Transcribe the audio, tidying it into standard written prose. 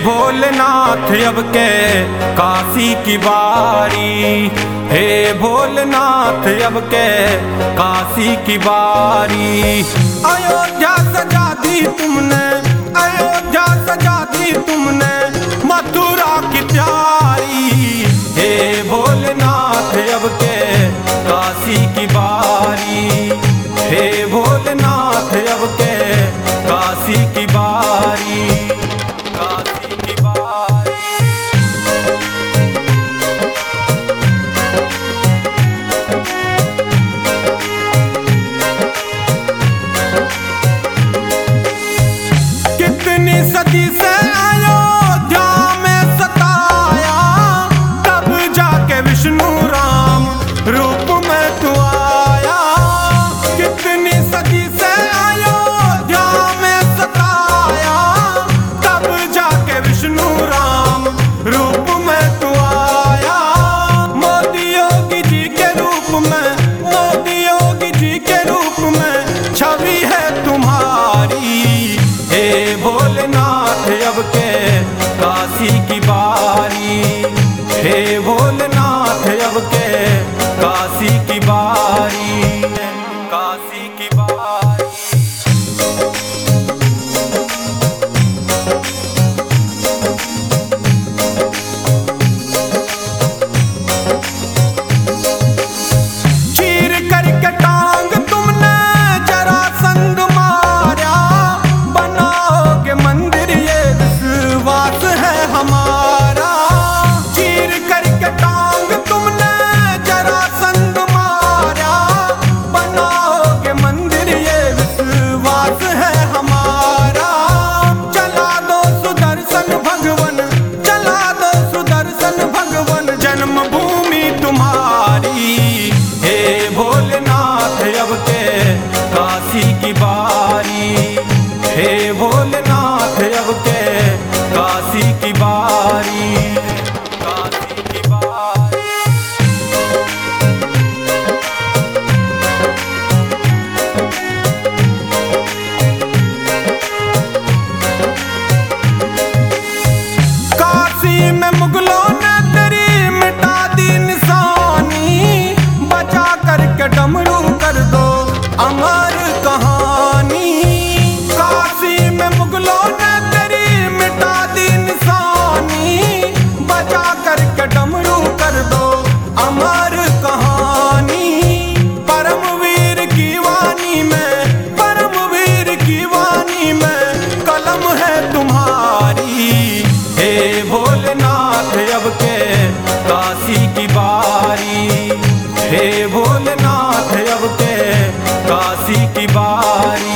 भोलेनाथ अब के काशी की बारी, हे भोलेनाथ अब के काशी की बारी। अयोध्या सजा दी तुमने, अयोध्या सजा दी तुमने मथुरा की प्यारी। हे भोलेनाथ अब के काशी की बारी, हे भोलेनाथ अब के काशी की बारी, काशी की बारी। कितनी सदी से अयोध्या में सताया, तब जाके विष्णु राम रूप में तू आया। कितनी सदी से अयोध्या में सताया, तब जाके विष्णु राम रूप में तू आया। मोदी योगी जी के रूप में, मोदी योगी जी के रूप में छवि है तुम्हारी। हे भोलेनाथ अब के काशी की बारी, हे भोलेनाथ अब के काशी की बारी, काशी की बारी। चीर करके टांग तुमने जरासंध मारा, बनाओगे मंदिर ये विश्वास है हमारा। चीर करके टांग तुमने जरासंध मारा, बनाओगे मंदिर ये विश्वास है हमारा। चला दो सुदर्शन भगवन, चला दो सुदर्शन भगवन जन्मभूमि तुम्हारी। हे भोलेनाथ अब के काशी की बारी, हे भोलेनाथ अब के काशी की बारी, काशी की बारी। काशी में मुगलों ने तेरी मिटा दी निशानी, बचा करके डमरू कर दो अमर कहानी। काशी में मुगलों ने तेरी मिटा दी निशानी, बचा करके डमरू कर दो अमर कहानी। परमवीर की वाणी में, परमवीर की वाणी में कलम है तुम्हारी। हे भोलेनाथ अब के काशी की बारी, हे भोलेनाथ अब के काशी की बारी।